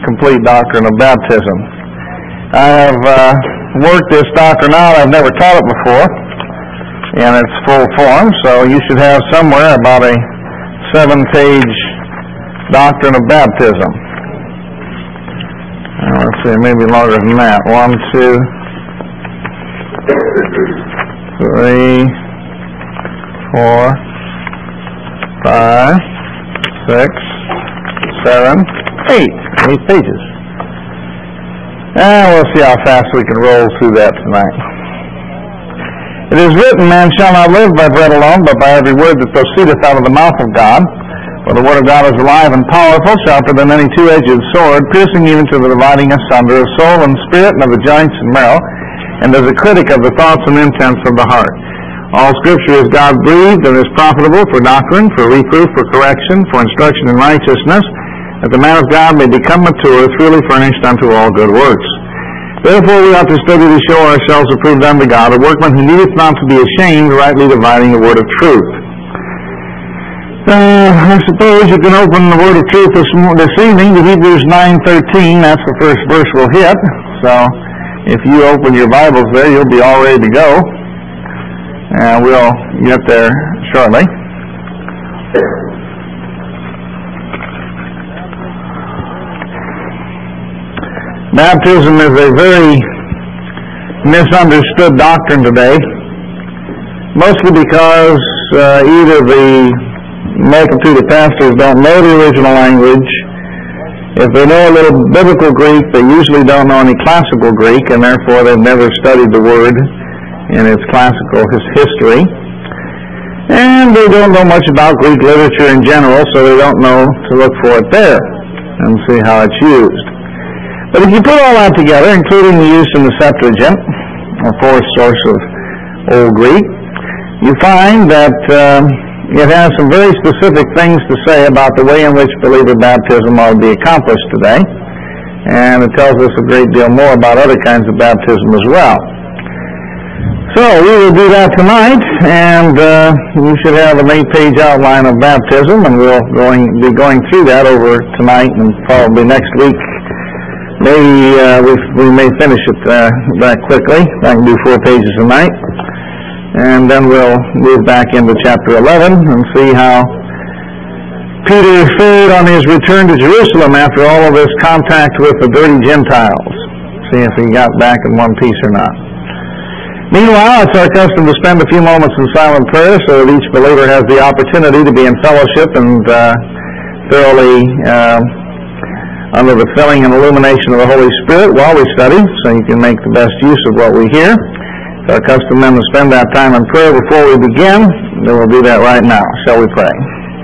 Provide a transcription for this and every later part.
complete doctrine of baptism. I have worked this doctrine out. I've never taught it before in its full form, so you should have somewhere about a 7-page doctrine of baptism. Let's see, maybe longer than that. 1, 2, 3, 4, 5, 6, 7, 8 pages. And we'll see how fast we can roll through that tonight. It is written, man shall not live by bread alone, but by every word that proceedeth out of the mouth of God. For the word of God is alive and powerful, sharper than any two-edged sword, piercing even to the dividing asunder of soul and spirit and of the joints and marrow, and is a critic of the thoughts and intents of the heart. All Scripture is God-breathed and is profitable for doctrine, for reproof, for correction, for instruction in righteousness, that the man of God may become mature, truly furnished unto all good works. Therefore we ought to study to show ourselves approved unto God, a workman who needeth not to be ashamed, rightly dividing the word of truth. I suppose you can open the word of truth this evening to Hebrews 9:13. That's the first verse we'll hit. So if you open your Bibles there, you'll be all ready to go. And we'll get there shortly. Baptism is a very misunderstood doctrine today, mostly because either the multitude of pastors don't know the original language. If they know a little biblical Greek, they usually don't know any classical Greek, and therefore they've never studied the word in its classical history. And they don't know much about Greek literature in general, so they don't know to look for it there and see how it's used. But if you put all that together, including the use in the Septuagint, a fourth source of Old Greek, you find that it has some very specific things to say about the way in which believer baptism ought to be accomplished today. And it tells us a great deal more about other kinds of baptism as well. So we will do that tonight, and you should have an 8-page outline of baptism, and we'll be going through that over tonight and probably next week. Maybe we may finish it that quickly. I can do 4 pages a night. And then we'll move back into chapter 11 and see how Peter fared on his return to Jerusalem after all of this contact with the dirty Gentiles. See if he got back in one piece or not. Meanwhile, it's our custom to spend a few moments in silent prayer so that each believer has the opportunity to be in fellowship and thoroughly under the filling and illumination of the Holy Spirit while we study, so you can make the best use of what we hear. It's our custom then to spend that time in prayer before we begin. Then we'll do that right now. Shall we pray?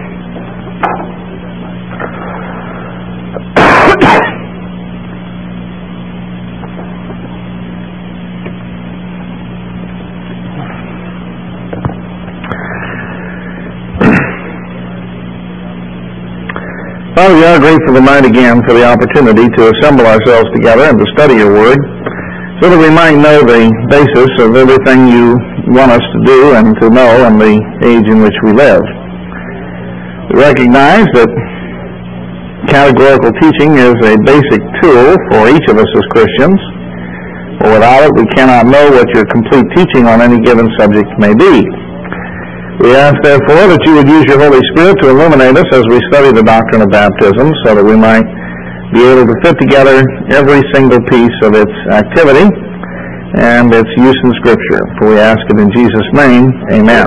Father, we are grateful tonight again for the opportunity to assemble ourselves together and to study your word, so that we might know the basis of everything you want us to do and to know in the age in which we live. We recognize that categorical teaching is a basic tool for each of us as Christians, for without it we cannot know what your complete teaching on any given subject may be. We ask, therefore, that you would use your Holy Spirit to illuminate us as we study the doctrine of baptism, so that we might be able to fit together every single piece of its activity and its use in Scripture. For we ask it in Jesus' name, amen.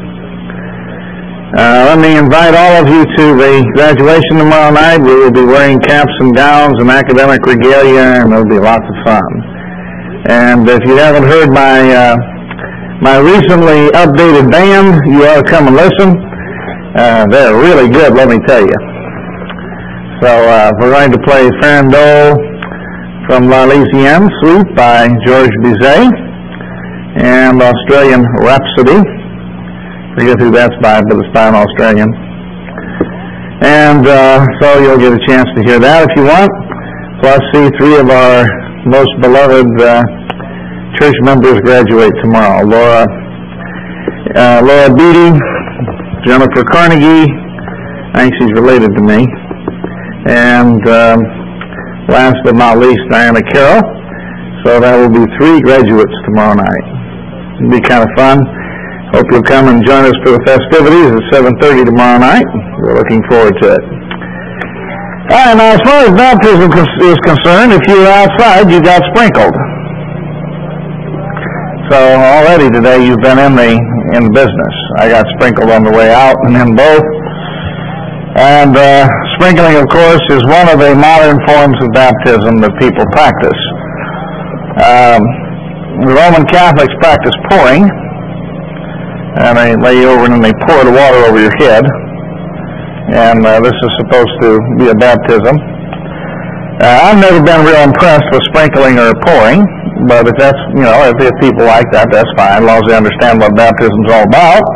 Let me invite all of you to the graduation tomorrow night. We will be wearing caps and gowns and academic regalia, and it'll be lots of fun. And if you haven't heard my recently updated band, you ought to come and listen. They're really good, let me tell you. So we're going to play Farandole from La Lysienne Suite by Georges Bizet and Australian Rhapsody. Forget who that's by, but it's by an Australian. And so you'll get a chance to hear that if you want. Plus see 3 of our most beloved church members graduate tomorrow. Laura Beatty, Jennifer Carnegie, I think she's related to me, and Last but not least, Diana Carroll. So that will be 3 graduates tomorrow night. It'll be kind of fun. Hope you'll come and join us for the festivities at 7:30 tomorrow night. We're looking forward to it. All right, now as far as baptism is concerned, if you were outside, you got sprinkled. So already today you've been in the business. I got sprinkled on the way out and in both. And sprinkling, of course, is one of the modern forms of baptism that people practice. The Roman Catholics practice pouring, and they lay you over and they pour the water over your head. And this is supposed to be a baptism. I've never been real impressed with sprinkling or pouring, but if that's, if people like that, that's fine, as long as they understand what baptism's all about.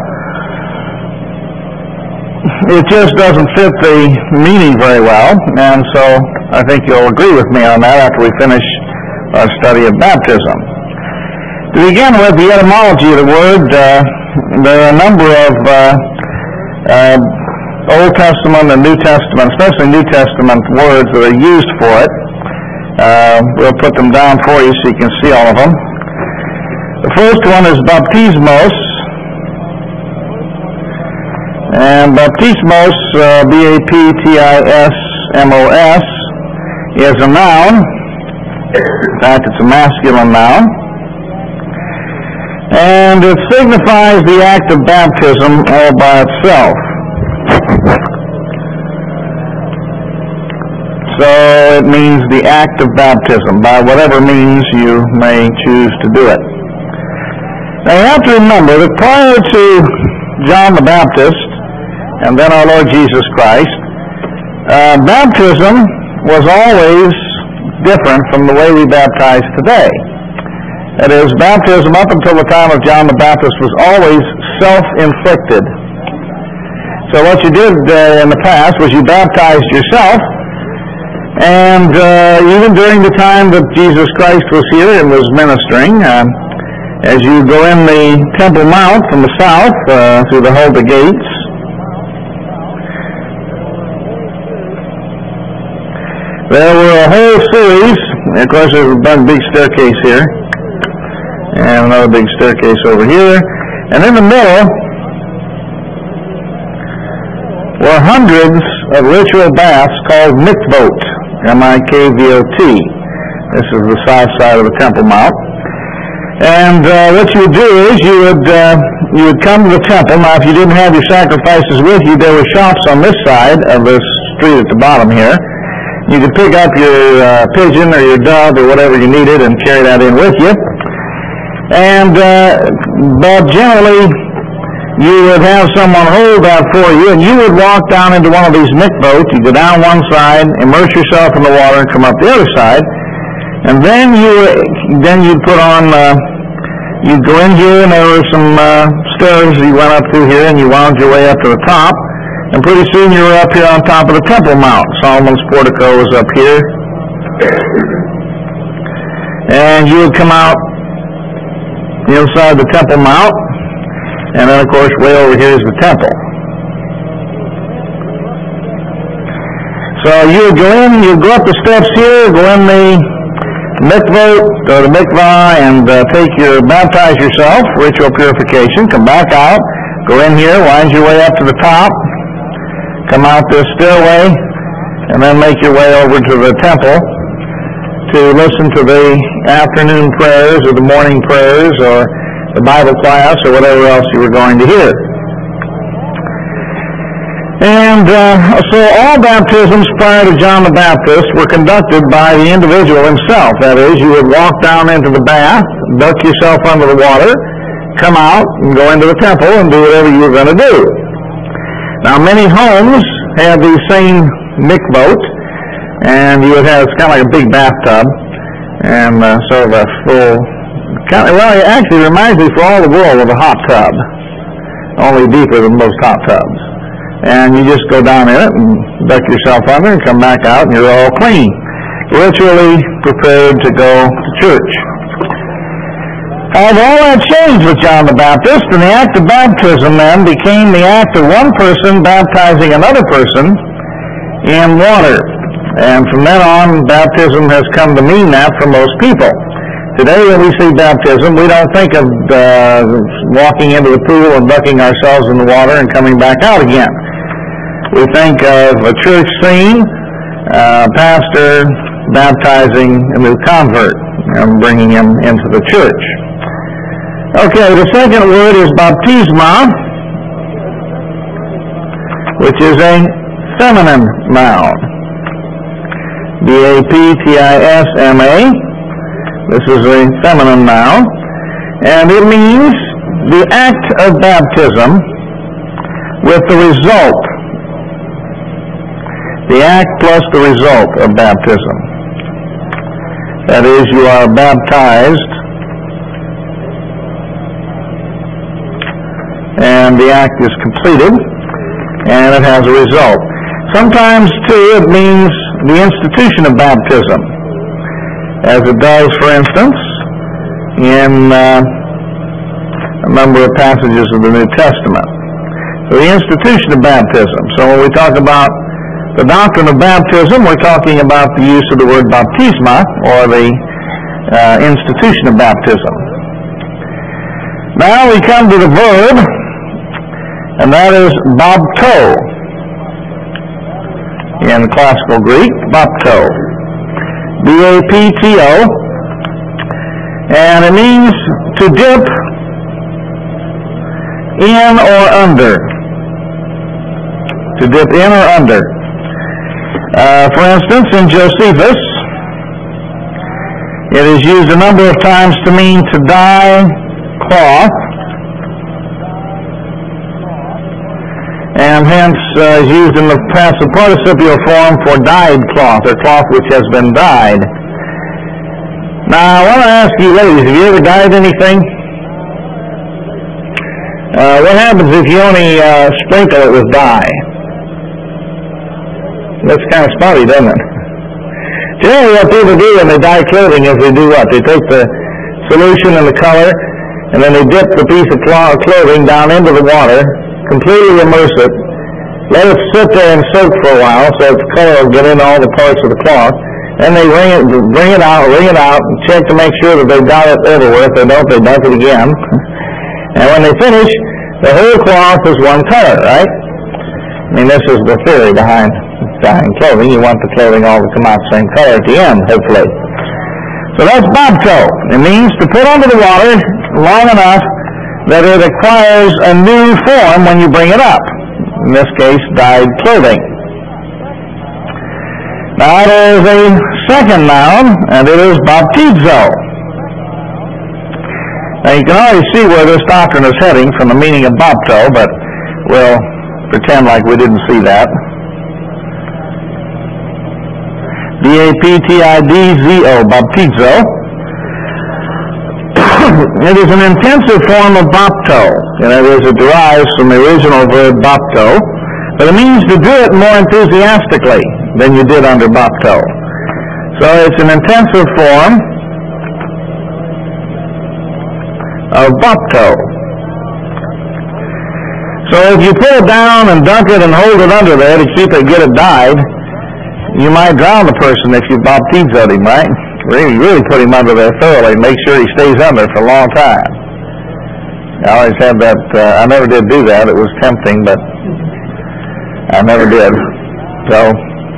It just doesn't fit the meaning very well, and so I think you'll agree with me on that after we finish our study of baptism. To begin with, the etymology of the word, there are a number of Old Testament and New Testament, especially New Testament words that are used for it. We'll put them down for you so you can see all of them. The first one is baptismos. And baptismos, B-A-P-T-I-S-M-O-S, is a noun. In fact, it's a masculine noun. And it signifies the act of baptism all by itself. So it means the act of baptism, by whatever means you may choose to do it. Now you have to remember that prior to John the Baptist, and then our Lord Jesus Christ, baptism was always different from the way we baptize today. That is, baptism up until the time of John the Baptist was always self-inflicted. So what you did in the past was you baptized yourself, and even during the time that Jesus Christ was here and was ministering, as you go in the Temple Mount from the south through the Hulda Gates, there were a whole series. Of course, there's a big staircase here, and another big staircase over here, and in the middle were hundreds of ritual baths called mikvot, M-I-K-V-O-T. This is the south side of the Temple Mount. And what you would do is you would come to the temple. Now, if you didn't have your sacrifices with you, there were shops on this side of this street at the bottom here. You could pick up your pigeon or your dove or whatever you needed and carry that in with you. And but generally, you would have someone hold that for you, and you would walk down into one of these mikvot. You go down one side, immerse yourself in the water, and come up the other side. And then you'd put on, you'd go in here, and there were some stairs you went up through here, and you wound your way up to the top. And pretty soon you were up here on top of the Temple Mount. Solomon's portico was up here. And you would come out inside the Temple Mount. And then, of course, way over here is the temple. So you would go in, you'd go up the steps here, go in the mikvot, or the mikvah, and baptize yourself, ritual purification, come back out, go in here, wind your way up to the top, come out this stairway, and then make your way over to the temple to listen to the afternoon prayers or the morning prayers or the Bible class or whatever else you were going to hear. And so all baptisms prior to John the Baptist were conducted by the individual himself. That is, you would walk down into the bath, duck yourself under the water, come out and go into the temple and do whatever you were going to do. Now, many homes have these same mikvot, and you would have, it's kind of like a big bathtub, and sort of a full, it actually reminds me for all the world of a hot tub, only deeper than most hot tubs. And you just go down in it and duck yourself under and come back out, and you're all clean, ritually prepared to go to church. However, all that changed with John the Baptist, and the act of baptism then became the act of one person baptizing another person in water. And from then on, baptism has come to mean that for most people. Today, when we see baptism, we don't think of walking into the pool and ducking ourselves in the water and coming back out again. We think of a church scene, pastor baptizing a new convert and bringing him into the church. Okay, the second word is baptisma, which is a feminine noun. B-A-P-T-I-S-M-A. This is a feminine noun, and it means the act of baptism with the result. The act plus the result of baptism. That is, you are baptized, and the act is completed, and it has a result. Sometimes, too, it means the institution of baptism, as it does, for instance, in a number of passages of the New Testament. So the institution of baptism. So when we talk about the doctrine of baptism, we're talking about the use of the word baptisma, or the institution of baptism. Now we come to the verb, and that is bapto. In classical Greek, bapto. B-A-P-T-O. And it means to dip in or under. To dip in or under. For instance, in Josephus, it is used a number of times to mean to dye cloth, and hence is used in the passive participial form for dyed cloth, or cloth which has been dyed. Now, I want to ask you ladies, have you ever dyed anything? What happens if you only sprinkle it with dye? That's kind of spotty, doesn't it? Generally, what people do when they dye clothing is they do what? They take the solution and the color, and then they dip the piece of clothing down into the water, completely immerse it, let it sit there and soak for a while so the color will get into all the parts of the cloth. Then they wring it out, and check to make sure that they dye it everywhere. If they don't, they dunk it again. And when they finish, the whole cloth is one color, right? I mean, this is the theory behind dyeing clothing. You want the clothing all to come out the same color at the end, hopefully. So that's bapto. It means to put under the water long enough that it acquires a new form when you bring it up. In this case, dyed clothing. Now it is a second noun, and it is baptizo. Now you can already see where this doctrine is heading from the meaning of bapto, but we'll pretend like we didn't see that. B-A-P-T-I-D-Z-O, baptizo. It is an intensive form of bapto. In other words, it derives from the original verb bapto, but it means to do it more enthusiastically than you did under bapto. So it's an intensive form of bapto. So if you put it down and dunk it and hold it under there to keep it, get it dyed, you might drown the person if you baptizoed him, right? Really put him under there thoroughly and make sure he stays under for a long time. I always had that, I never did do that. It was tempting, but I never did. So,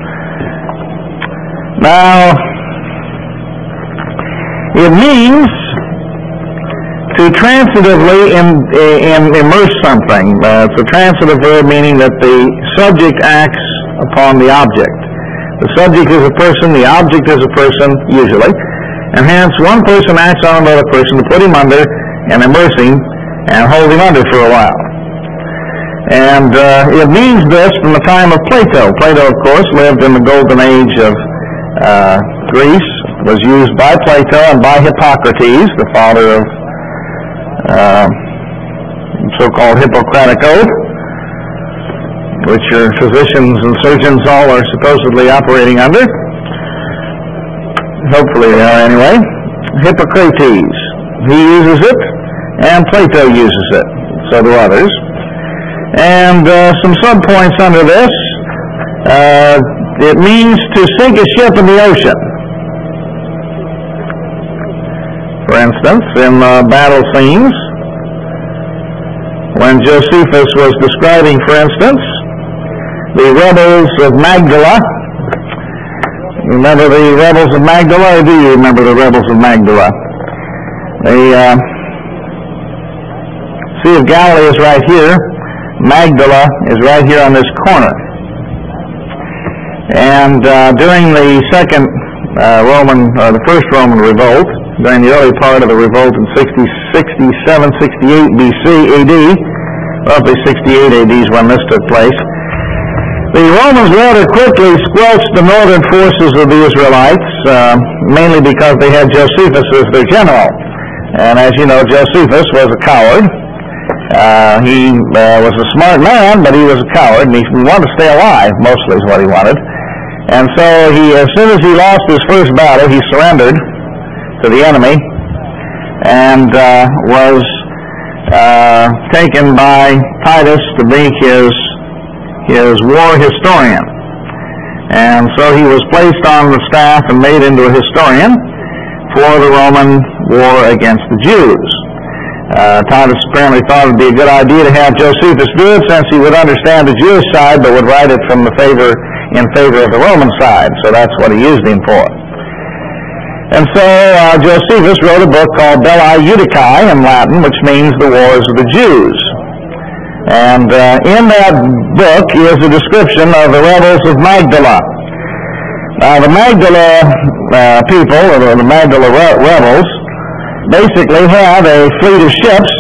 now, it means to transitively immerse something. It's a transitive verb meaning that the subject acts upon the object. The subject is a person, the object is a person, usually, and hence one person acts on another person to put him under and immerse him and hold him under for a while. And it means this from the time of Plato. Plato, of course, lived in the golden age of Greece, was used by Plato and by Hippocrates, the father of so-called Hippocratic Oath, which your physicians and surgeons all are supposedly operating under. Hopefully they are anyway. Hippocrates. He uses it, and Plato uses it. So do others. And some subpoints under this. it means to sink a ship in the ocean. For instance, in battle scenes, when Josephus was describing, for instance, the rebels of Magdala. Remember the rebels of Magdala, or do you remember the rebels of Magdala? The Sea of Galilee is right here. Magdala is right here on this corner. And during the first Roman revolt, during the early part of the revolt in 67, 68 BC AD, roughly 68 AD is when this took place, the Romans rather quickly squelched the northern forces of the Israelites, mainly because they had Josephus as their general. And as you know, Josephus was a coward. He was a smart man, but he was a coward, and he wanted to stay alive, mostly is what he wanted. And so as soon as he lost his first battle, he surrendered to the enemy and was taken by Titus to be his war historian. And so he was placed on the staff and made into a historian for the Roman war against the Jews. Titus apparently thought it would be a good idea to have Josephus do it, since he would understand the Jewish side but would write it in favor of the Roman side. So that's what he used him for. And so Josephus wrote a book called Belli Judicae in Latin, which means the Wars of the Jews. And in that book is a description of the rebels of Magdala. The Magdala people, or the Magdala rebels, basically had a fleet of ships.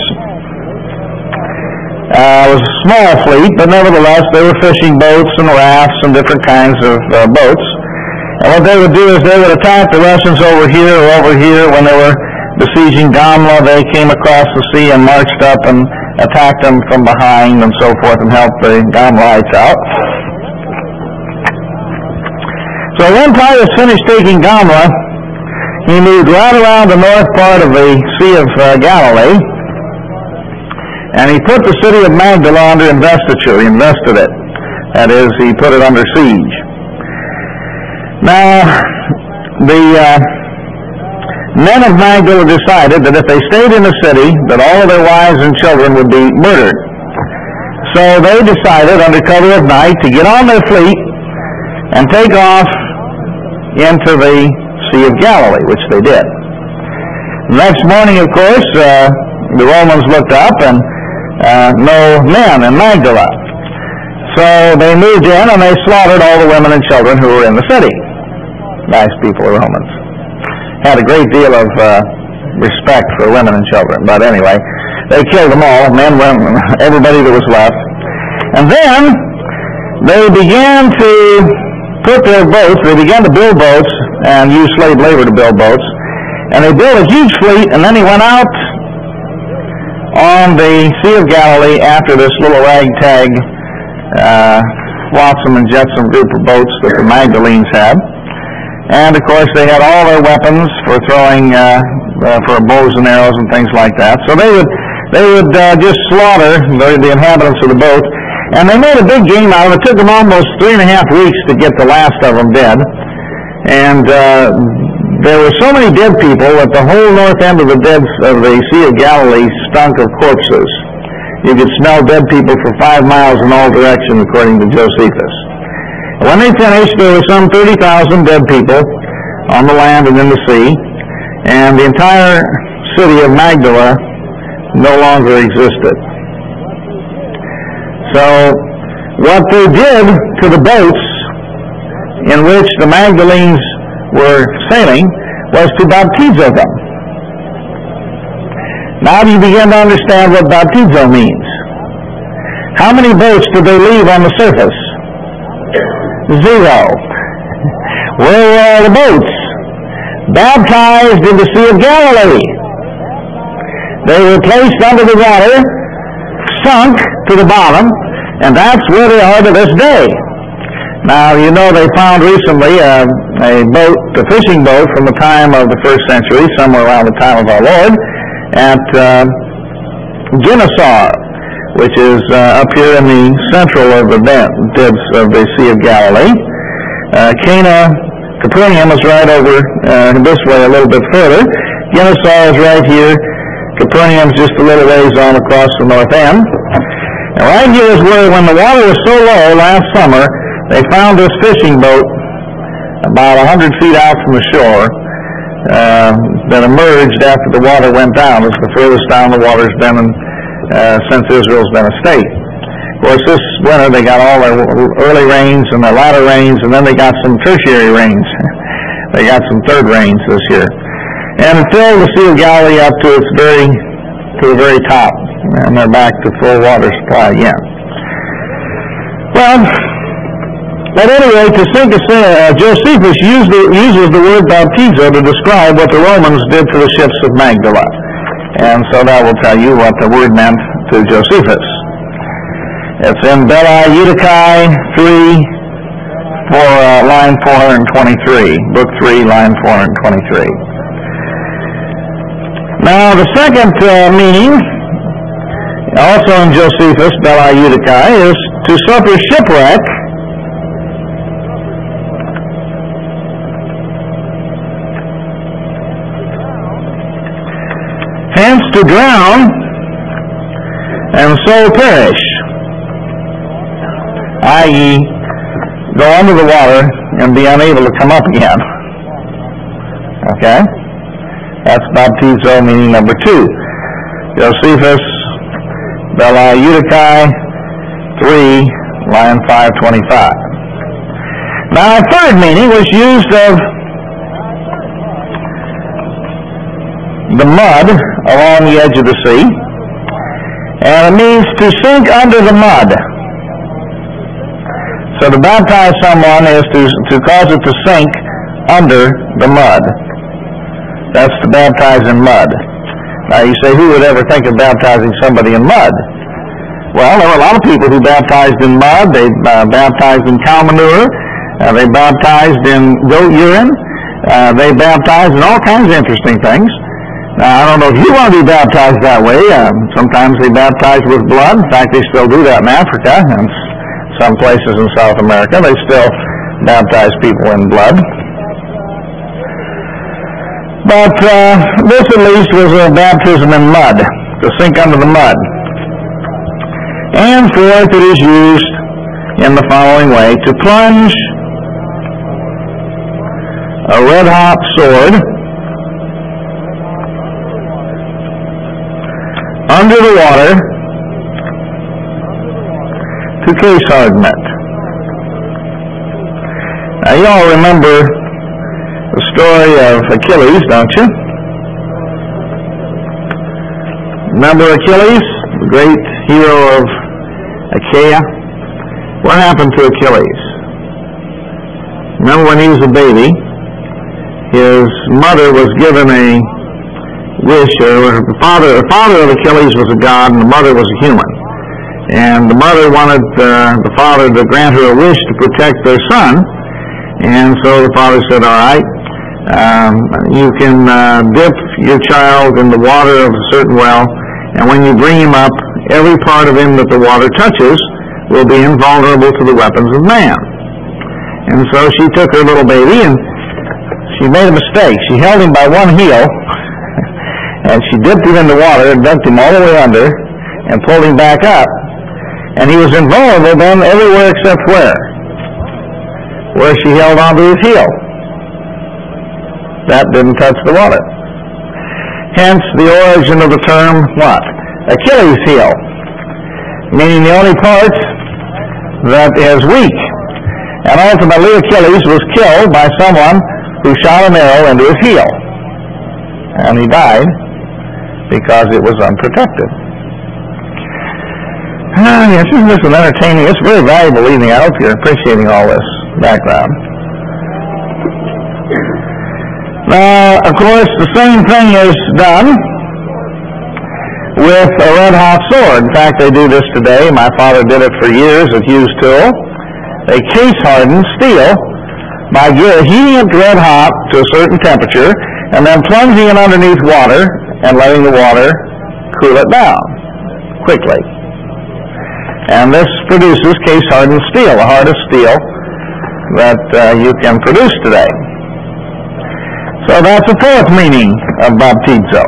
It was a small fleet, but nevertheless they were fishing boats and rafts and different kinds of boats. And what they would do is they would attack the Russians over here or over here. When they were besieging Gamla, they came across the sea and marched up and attacked them from behind and so forth and helped the Gamlites out. So when Titus finished taking Gamla, he moved right around the north part of the Sea of Galilee, and he put the city of Magdala under investiture. He invested it. That is, he put it under siege. Now, the men of Magdala decided that if they stayed in the city, that all of their wives and children would be murdered. So they decided, under cover of night, to get on their fleet and take off into the Sea of Galilee, which they did. The next morning, of course, the Romans looked up and no men in Magdala. So they moved in and they slaughtered all the women and children who were in the city. Nice people, the Romans. Had a great deal of respect for women and children. But anyway, they killed them all, men, women, everybody that was left. And then they began to put their boats, they began to build boats and use slave labor to build boats. And they built a huge fleet, and then he went out on the Sea of Galilee after this little ragtag flotsam and jetsam group of boats that the Magdalenes had. And of course they had all their weapons for throwing for bows and arrows and things like that. So they would just slaughter the inhabitants of the boat, and they made a big game out of it. It took them almost 3.5 weeks to get the last of them dead. And there were so many dead people that the whole north end of the Sea of Galilee stunk of corpses. You could smell dead people for 5 miles in all directions, according to Josephus. When they finished, there were some 30,000 dead people on the land and in the sea, and the entire city of Magdala no longer existed. So what they did to the boats in which the Magdalenes were sailing was to baptizo them. Now do you begin to understand what baptizo means? How many boats did they leave on the surface? 0. Where were all the boats? Baptized in the Sea of Galilee. They were placed under the water, sunk to the bottom, and that's where they are to this day. Now, you know, they found recently a fishing boat from the time of the 1st century, somewhere around the time of our Lord, at Gennesaret, which is up here in the central of the depths of the Sea of Galilee. Cana, Capernaum is right over this way a little bit further. Gennesaret is right here. Capernaum's just a little ways on across the north end. And right here is where, when the water was so low last summer, they found this fishing boat about 100 feet out from the shore that emerged after the water went down. It's the furthest down the water's been since Israel's been a state. Of course, this winter they got all their early rains and their latter rains, and then they got some tertiary rains. They got some third rains this year. And it filled the Sea of Galilee up to the very top, and they're back to full water supply again. Well, at any rate, Josephus uses the word baptizo to describe what the Romans did to the ships of Magdala. And so that will tell you what the word meant to Josephus. It's in Belli Eutychi 3, line 423. Book 3, line 423. Now, the second meaning, also in Josephus, Belli Eutychi, is to suffer shipwreck hence to drown and so perish, i.e., go under the water and be unable to come up again. Okay? That's baptizo, meaning number 2. Josephus, Belli Eutychi 3, line 525. Now, a third meaning was used of the mud along the edge of the sea, and it means to sink under the mud. So to baptize someone is to cause it to sink under the mud. That's to baptize in mud. Now you say, who would ever think of baptizing somebody in mud? Well, there were a lot of people who baptized in mud. They baptized in cow manure. They baptized in goat urine. They baptized in all kinds of interesting things. Now, I don't know if you want to be baptized that way. Sometimes they baptize with blood. In fact, they still do that in Africa and some places in South America. They still baptize people in blood. But this, at least, was a baptism in mud, to sink under the mud. And fourth, it is used in the following way: to plunge a red-hot sword under the water to case harden it. Now, you all remember the story of Achilles, don't you? Remember Achilles, the great hero of Achaia? What happened to Achilles? Remember when he was a baby, his mother was given a wish, or the father of Achilles was a god and the mother was a human. And the mother wanted the father to grant her a wish to protect their son, and so the father said, all right, you can dip your child in the water of a certain well, and when you bring him up, every part of him that the water touches will be invulnerable to the weapons of man. And so she took her little baby, and she made a mistake. She held him by one heel, and she dipped him in the water and dunked him all the way under and pulled him back up. And he was invulnerable then everywhere except where she held onto his heel. That didn't touch the water. Hence the origin of the term, what? Achilles heel, meaning the only part that is weak. And ultimately Achilles was killed by someone who shot an arrow into his heel. And he died because it was unprotected. Yes, isn't this an entertaining? It's very valuable evening. I hope you're appreciating all this background. Now, of course, the same thing is done with a red-hot sword. In fact, they do this today. My father did it for years at Hughes Tool. They case-harden steel by heating it red-hot to a certain temperature and then plunging it underneath water and letting the water cool it down quickly. And this produces case-hardened steel, the hardest steel that you can produce today. So that's the fourth meaning of baptizo.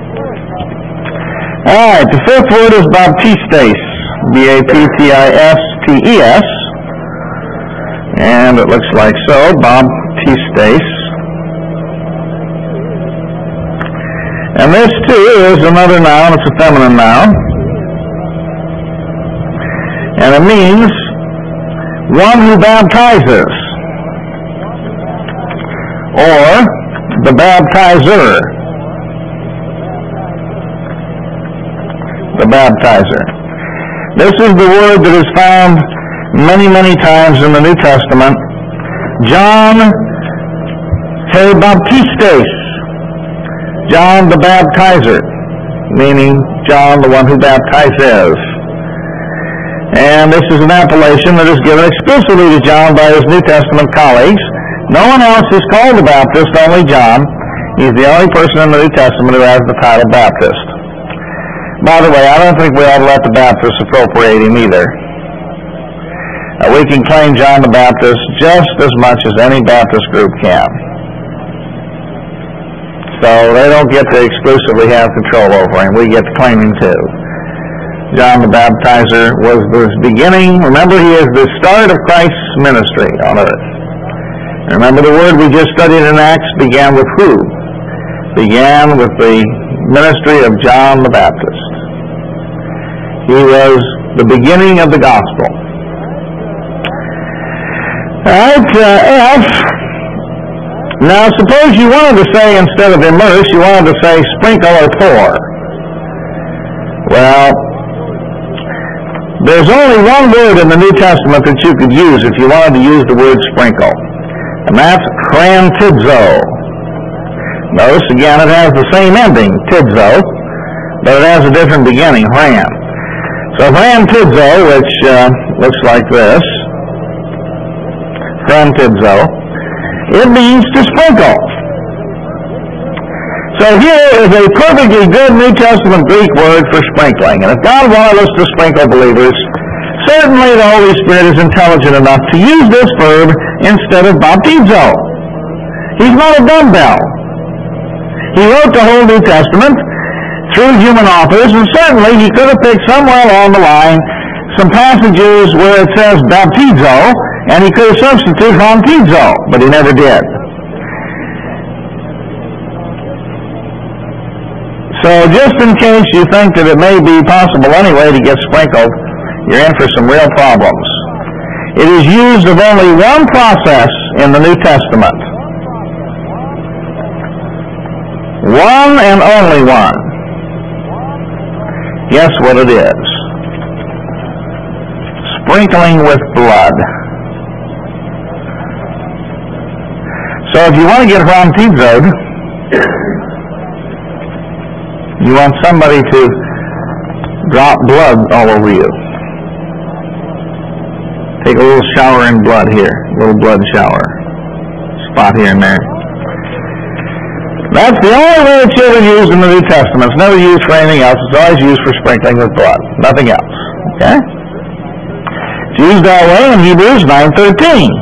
All right, the fifth word is baptistes, B-A-P-T-I-S-T-E-S, and it looks like so, baptistes. And this too is another noun, it's a feminine noun, and it means one who baptizes, or the baptizer. The baptizer. This is the word that is found many, many times in the New Testament. John he baptistes, John the baptizer, meaning John the one who baptizes. And this is an appellation that is given exclusively to John by his New Testament colleagues. No one else is called the Baptist, only John. He's the only person in the New Testament who has the title Baptist. By the way, I don't think we ought to let the Baptists appropriate him either. We can claim John the Baptist just as much as any Baptist group can. So they don't get to exclusively have control over him. We get to claim him too. John the Baptizer was the beginning. Remember, he is the start of Christ's ministry on earth. Remember, the word we just studied in Acts began with who? Began with the ministry of John the Baptist. He was the beginning of the gospel. All right, F. Now, suppose you wanted to say, instead of immerse, you wanted to say sprinkle or pour. Well, there's only one word in the New Testament that you could use if you wanted to use the word sprinkle, and that's chrantizo. Notice, again, it has the same ending, tidzo, but it has a different beginning, chran. So chrantizo, which looks like this, chrantizo, it means to sprinkle. So here is a perfectly good New Testament Greek word for sprinkling. And if God wanted us to sprinkle believers, certainly the Holy Spirit is intelligent enough to use this verb instead of baptizo. He's not a dumbbell. He wrote the whole New Testament through human authors, and certainly he could have picked somewhere along the line some passages where it says baptizo, and he could have substituted chrantizo, but he never did. So just in case you think that it may be possible anyway to get sprinkled, you're in for some real problems. It is used of only one process in the New Testament. One and only one. Guess what it is? Sprinkling with blood. So if you want to get chrantizoed, you want somebody to drop blood all over you. Take a little shower in blood here, a little blood shower. Spot here and there. That's the only way it's ever used in the New Testament. It's never used for anything else. It's always used for sprinkling with blood. Nothing else. Okay? It's used that way in Hebrews 9:13,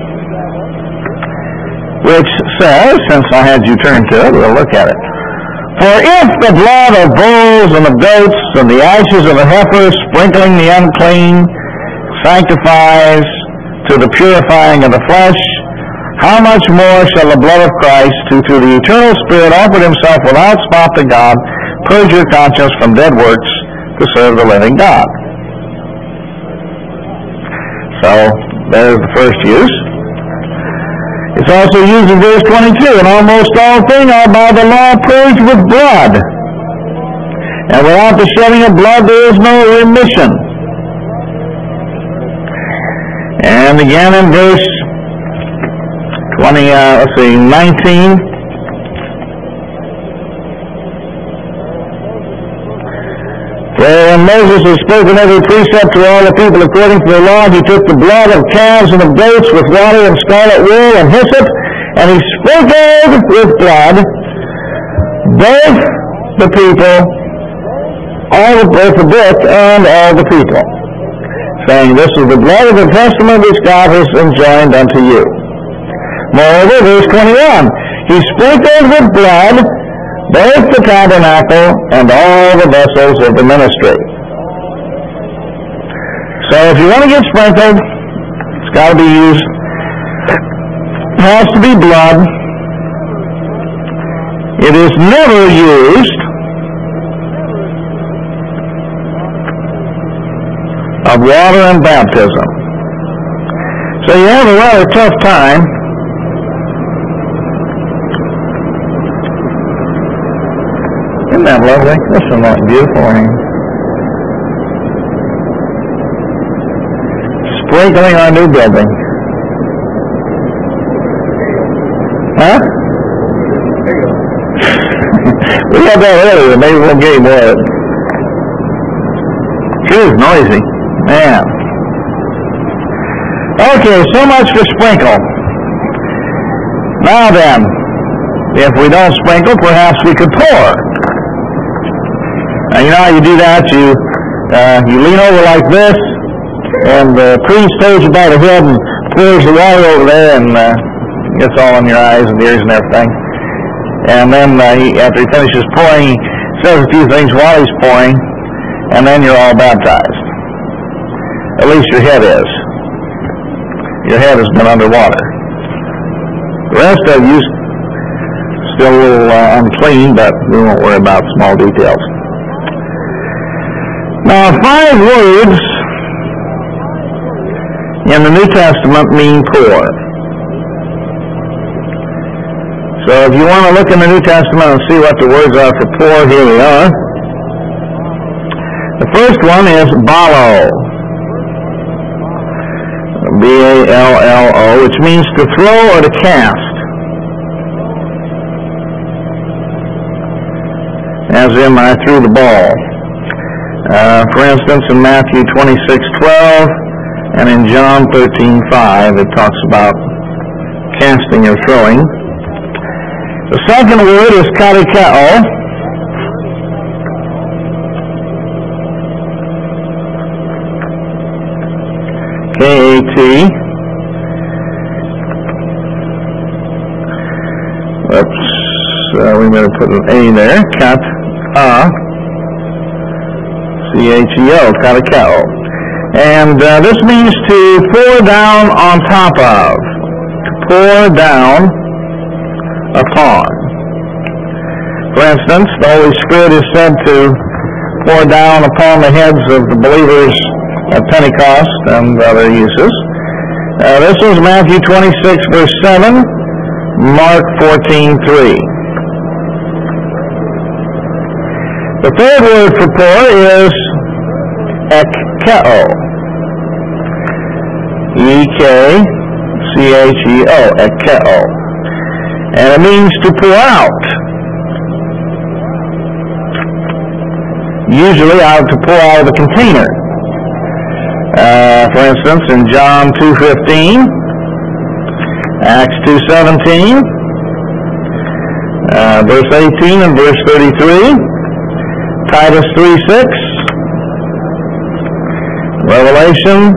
which says, since I had you turn to it, we'll look at it. For if the blood of bulls and of goats and the ashes of a heifer sprinkling the unclean sanctifies to the purifying of the flesh, how much more shall the blood of Christ, who through the eternal Spirit offered himself without spot to God, purge your conscience from dead works to serve the living God? So, there's the first use. It's also used in verse 22, and almost all things are by the law purged with blood. And without the shedding of blood there is no remission. And again in verse 19. When Moses has spoken every precept to all the people according to the law, he took the blood of calves and of goats with water and scarlet wool and hyssop, and he sprinkled with blood both the people, both the book and all the people, saying, this is the blood of the testament which God has enjoined unto you. Moreover, verse 21, he sprinkled with blood both the tabernacle and all the vessels of the ministry. So if you want to get sprinkled, it's got to be used. It has to be blood. It is never used of water and baptism. So you have a rather tough time Isn't that lovely? This is not beautiful. Sprinkling our new building. Huh? We had that earlier. Maybe we'll get more of it. Sure is noisy. Man. Okay, so much for sprinkle. Now then, if we don't sprinkle, perhaps we could pour. Now, you know how you do that? You lean over like this, and the priest holds you by the head and pours the water over there, and gets all in your eyes and ears and everything. And then after he finishes pouring, he says a few things while he's pouring, and then you're all baptized. At least your head is. Your head has been underwater. The rest of you still a little unclean, but we won't worry about small details. Now, 5 words in the New Testament mean pour. So if you want to look in the New Testament and see what the words are for pour, here we are. The first one is ballo. B-A-L-L-O, which means to throw or to cast. As in, I threw the ball. For instance, in Matthew 26:12 and in John 13:5, it talks about casting or throwing. The second word is katakeo. K-A-T. Oops, we better put an A there. Kat-a. C-H-E-O, katakeo. And this means to pour down on top of. To pour down upon. For instance, the Holy Spirit is said to pour down upon the heads of the believers at Pentecost and other uses. This was Matthew 26, verse 7, Mark 14:3. The third word for pour is ekkeo. E-K-C-H-E-O, ekkeo. And it means to pour out. Usually to pour out of the container. For instance, in John 2:15, Acts 2:17, verse 18 and verse 33, Titus 3:6, Revelation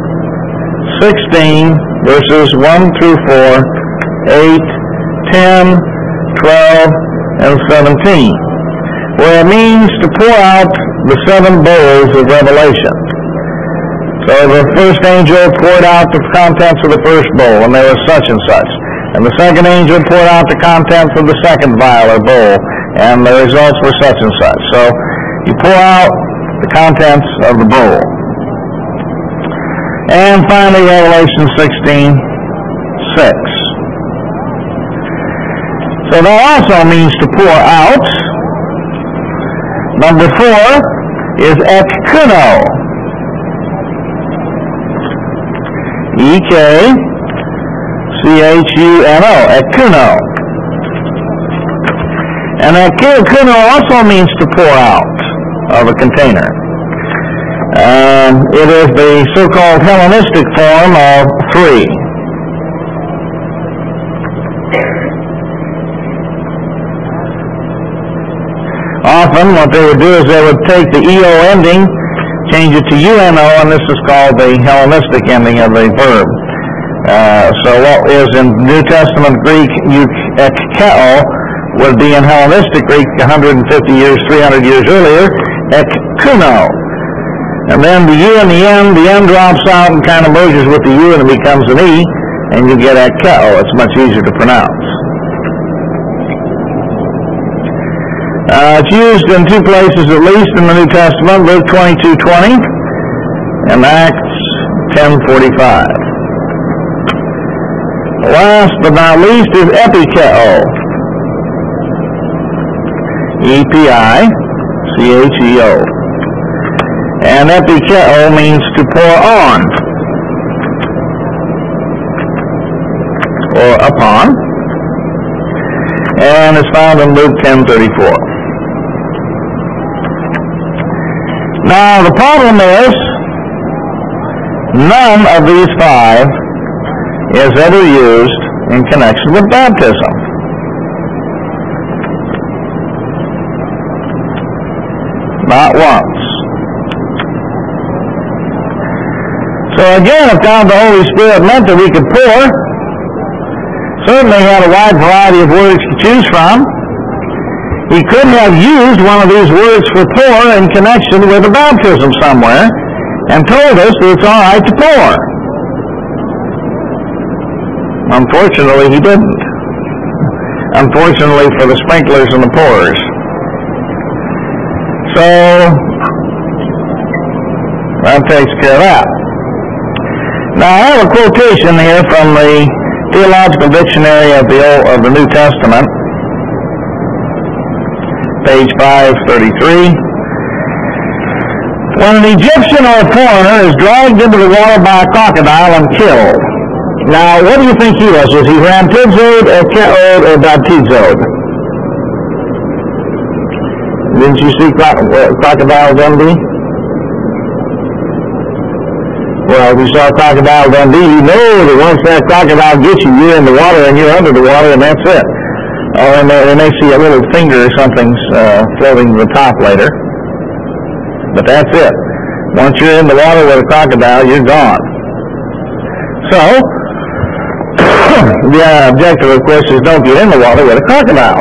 16, verses 1 through 4, 8, 10, 12, and 17, where it means to pour out the 7 bowls of Revelation. So the first angel poured out the contents of the first bowl, and they were such and such. And the second angel poured out the contents of the second vial or bowl, and the results were such and such. So you pour out the contents of the bowl. And finally, Revelation 16:6. So that also means to pour out. Number 4 is ekkuno. E-K-C-H-U-N-O, ekkuno. And ekkuno also means to pour out of a container. It is the so-called Hellenistic form of 3. Often what they would do is they would take the EO ending, change it to UNO, and this is called the Hellenistic ending of the verb. So what is in New Testament Greek ekkeo would be in Hellenistic Greek 150 years, 300 years earlier, ekkuno. And then the U and the N drops out and kind of merges with the U and it becomes an E, and you get ekkeo. It's much easier to pronounce. It's used in two places at least in the New Testament, Luke 22:20 and Acts 10:45. Last but not least is epikeo. E-P-I-C-H-E-O. And epikeo means to pour on or upon. And it's found in Luke 10:34. Now the problem is none of these five is ever used in connection with baptism. Not once. So again, if God the Holy Spirit meant that we could pour, certainly had a wide variety of words to choose from, He could have used one of these words for pour in connection with a baptism somewhere and told us that it's all right to pour. Unfortunately, He didn't. Unfortunately for the sprinklers and the pourers. So, that takes care of that. Now, I have a quotation here from the Theological Dictionary of the New Testament, page 533. When an Egyptian or a foreigner is dragged into the water by a crocodile and killed. Now, what do you think he was? Was he rhamtizoed or ke'od or baptizoed? Didn't you see Crocodile Dundee? Well, if you saw Crocodile Dundee, you know that once that crocodile gets you, you're in the water and you're under the water and that's it. Or they may see a little finger or something floating to the top later. But that's it. Once you're in the water with a crocodile, you're gone. So, the objective, of course, is don't get in the water with a crocodile.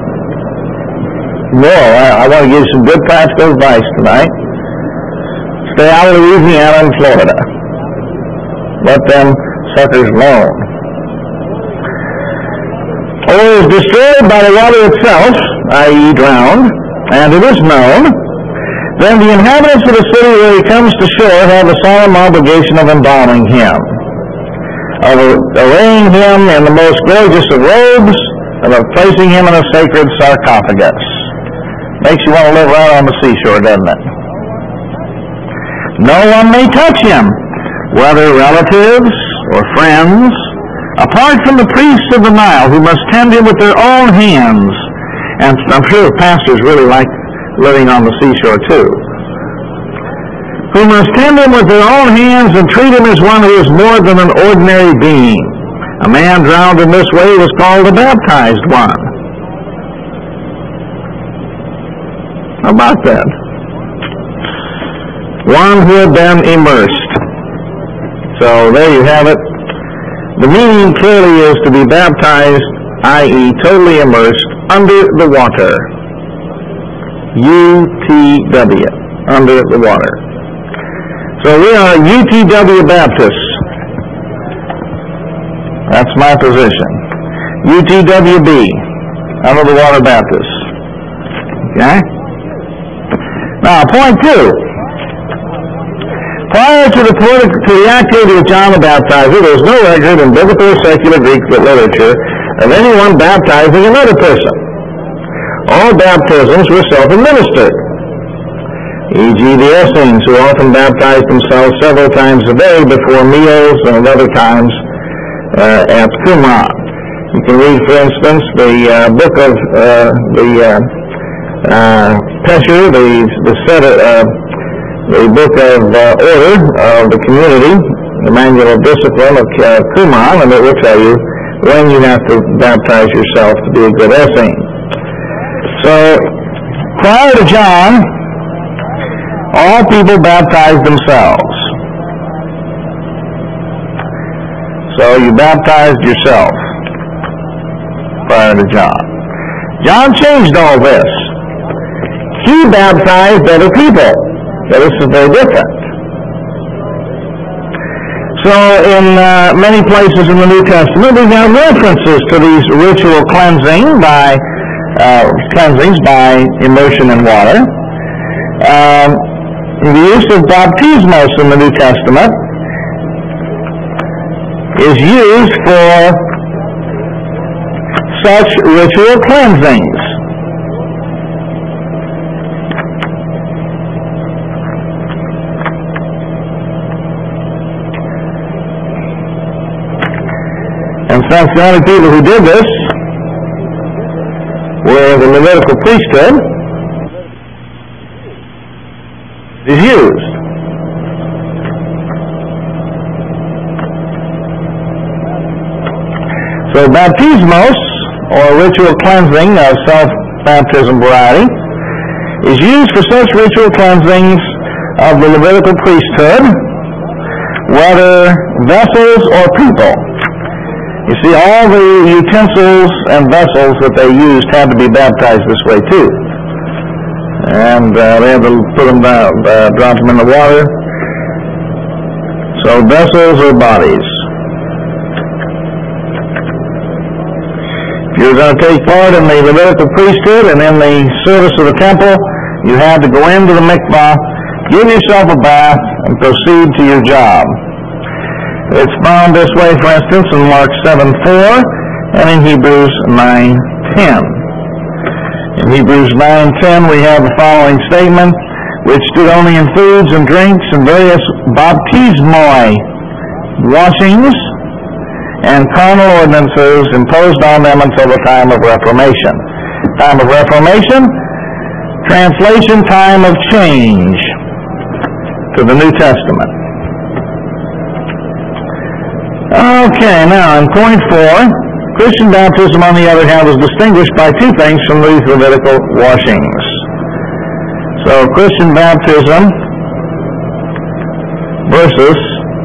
No, I want to give you some good practical advice tonight. Stay out of Louisiana and Florida. Let them suckers alone. Or is destroyed by the water itself, i.e. drowned, and it is known, then the inhabitants of the city where he comes to shore have a solemn obligation of embalming him, of arraying him in the most gorgeous of robes, and of placing him in a sacred sarcophagus. Makes you want to live right on the seashore, doesn't it? No one may touch him, whether relatives or friends, apart from the priests of the Nile, who must tend him with their own hands. And I'm sure pastors really like living on the seashore too. Who must tend him with their own hands and treat him as one who is more than an ordinary being. A man drowned in this way was called a baptized one. How about that? One who had been immersed. So there you have it. The meaning clearly is to be baptized, i.e. totally immersed under the water. UTW, under the water. So we are UTW Baptists. That's my position. UTWB, under the water Baptists. Okay? Now, point 2. Prior to the activity of John the Baptizer, there was no record in biblical or secular Greek literature of anyone baptizing another person. All baptisms were self-administered, e.g. the Essenes, who often baptized themselves several times a day before meals and at other times at Qumran. You can read, for instance, the book of Pesher, the book of order of the community, the manual of discipline of Qumran, and it will tell you when you have to baptize yourself to be a good Essene. So, prior to John, all people baptized themselves. So you baptized yourself prior to John. John changed all this. He baptized other people. So this is very different. So in many places in the New Testament, we have references to these ritual cleansings by immersion in water. The use of baptismos in the New Testament is used for such ritual cleansings. And since the only people who did this were the Levitical priesthood, is used. So baptismos, or ritual cleansing of self-baptism variety, is used for such ritual cleansings of the Levitical priesthood, whether vessels or people. You see, all the utensils and vessels that they used had to be baptized this way too. And they had to put them down, drop them in the water. So vessels or bodies. If you were going to take part in the Levitical priesthood and in the service of the temple, you had to go into the mikvah, give yourself a bath, and proceed to your job. It's found this way, for instance, in Mark 7:4 and in Hebrews 9:10. In Hebrews 9:10 we have the following statement, which stood only in foods and drinks and various baptismoi, washings, and carnal ordinances imposed on them until the time of Reformation. Time of Reformation, translation time of change to the New Testament. Okay, now in point 4, Christian baptism, on the other hand, was distinguished by two things from these Levitical washings. So Christian baptism versus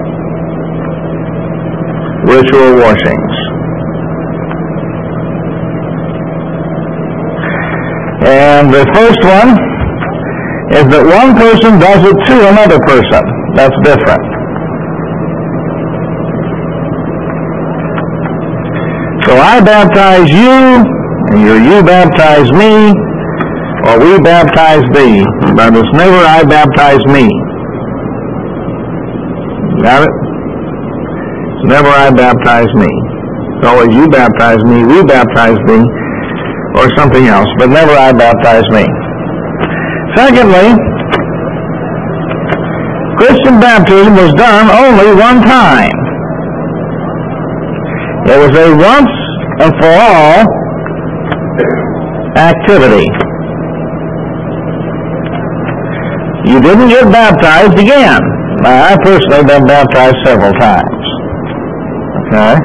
ritual washings. And the first one is that one person does it to another person. That's different. So I baptize you, and you baptize me, or we baptize thee. But it's never I baptize me. Got it? It's never I baptize me. It's always you baptize me, we baptize thee, or something else, but never I baptize me. Secondly, Christian baptism was done only one time. It was a once and for all activity. You didn't get baptized again. Now, I personally have been baptized several times. Okay?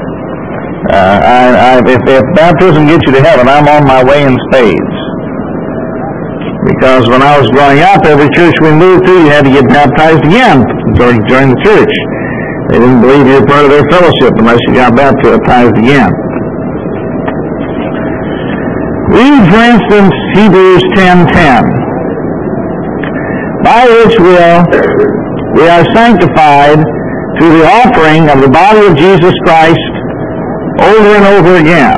If baptism gets you to heaven, I'm on my way in spades. Because when I was growing up, every church we moved to, you had to get baptized again during the church. They didn't believe you were part of their fellowship unless you got baptized again. Read, for instance, Hebrews 10:10, by which we are sanctified through the offering of the body of Jesus Christ over and over again.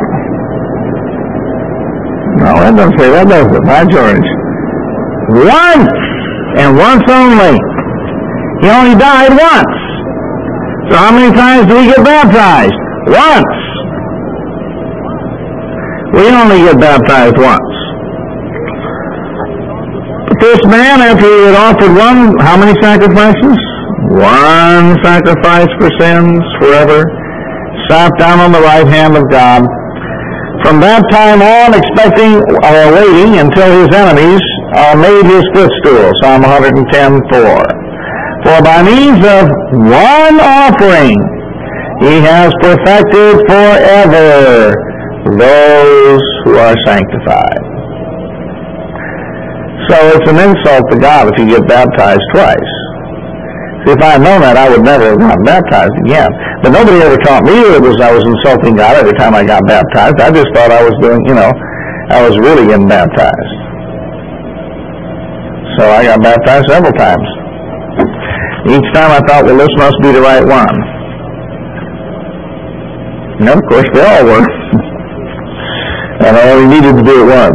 No, that doesn't say that, does it? By George. Once, and once only. He only died once. So how many times do we get baptized? Once. We only get baptized once. But this man, after he had offered how many sacrifices? One sacrifice for sins forever, sat down on the right hand of God. From that time on, expecting or waiting until his enemies are made his footstool. Psalm 110:4. For by means of one offering, he has perfected forever those who are sanctified. So it's an insult to God if you get baptized twice. See, if I had known that, I would never have gotten baptized again. But nobody ever taught me that I was insulting God every time I got baptized. I just thought I was doing, I was really getting baptized. So I got baptized several times. Each time I thought, well, this must be the right one. And of course, they all were. And I only needed to do it once.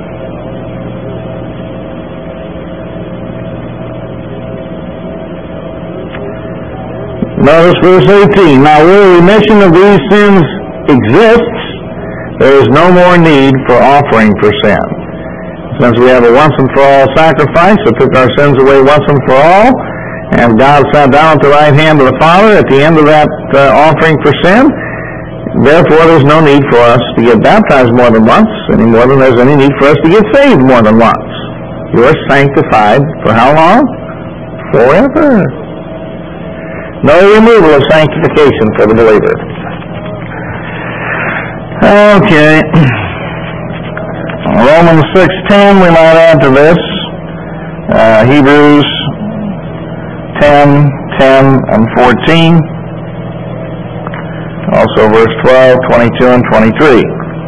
Notice verse 18. Now, where remission of these sins exists, there is no more need for offering for sin. Since we have a once and for all sacrifice that took our sins away once and for all, and God sat down at the right hand of the Father at the end of that offering for sin, therefore there's no need for us to get baptized more than once, any more than there's any need for us to get saved more than once. You are sanctified for how long? Forever. No removal of sanctification for the believer. Okay. Romans 6:10 we might add to this. Hebrews 10:10 and 14. Also verse 12, 22, and 23.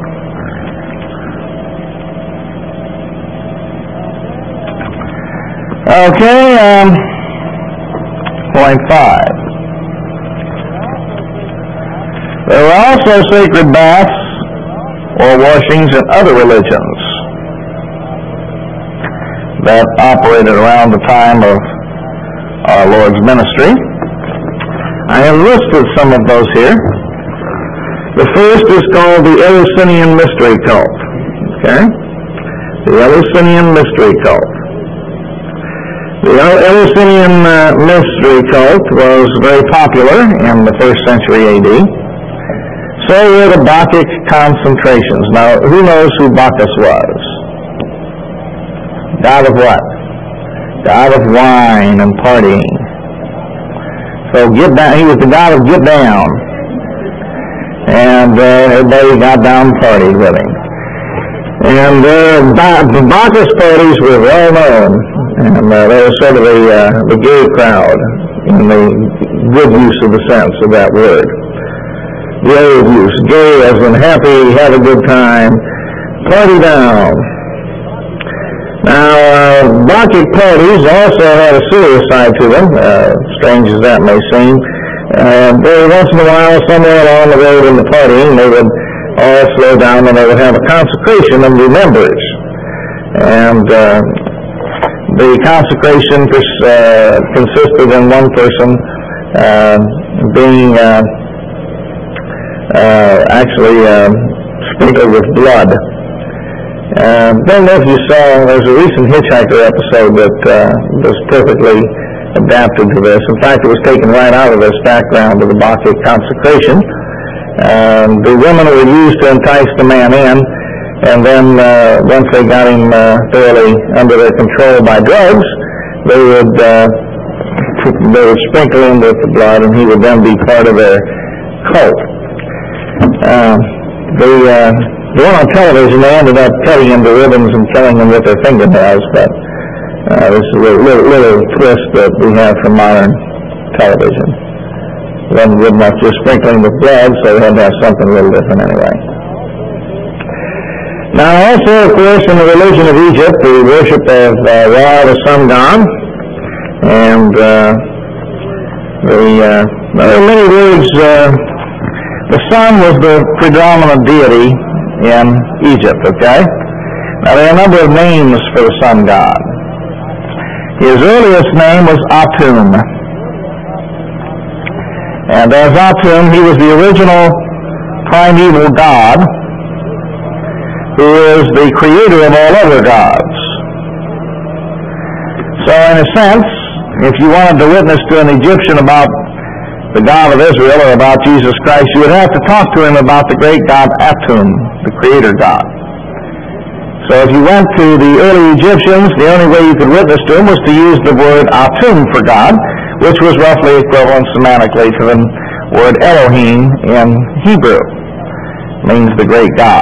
Okay, point 5. There were also sacred baths or washings in other religions that operated around the time of our Lord's ministry. I have listed some of those here. The first is called the Eleusinian Mystery Cult. Okay? The Eleusinian Mystery Cult. The Eleusinian Mystery Cult was very popular in the 1st century A.D. So were the Bacchic concentrations. Now, who knows who Bacchus was? God of what? God of wine and partying. So get down. He was the god of get down. And everybody got down and partied with him. And the Bacchus parties were well known. And they were sort of the gay crowd in the good use of the sense of that word. The old use. Gay as in happy, have a good time, party down. Now, Bacchic parties also had a serious side to them, strange as that may seem. Every once in a while, somewhere along the road in the partying, they would all slow down and they would have a consecration of new members. And the consecration consisted in one person being actually sprinkled with blood. Don't know if you saw, there's a recent Hitchhiker episode that was perfectly adapted to this. In fact, it was taken right out of this background of the Bacchic consecration. The women were used to entice the man in, and then once they got him thoroughly under their control by drugs, they would sprinkle him with the blood, and he would then be part of their cult. The one on television, they ended up cutting him to ribbons and killing him with their fingernails, but this is a little twist that we have from modern television. It wasn't good enough just sprinkling with blood, so we had to have something a little different anyway. Now also, of course, in the religion of Egypt, the worship of Ra, the sun god, and there are many words. The sun was the predominant deity in Egypt, okay? Now there are a number of names for the sun god. His earliest name was Atum. And as Atum, he was the original primeval god who is the creator of all other gods. So in a sense, if you wanted to witness to an Egyptian about the God of Israel or about Jesus Christ, you would have to talk to him about the great god Atum, the creator god. So if you went to the early Egyptians, the only way you could witness to him was to use the word Atum for God, which was roughly equivalent semantically to the word Elohim in Hebrew. It means the great God.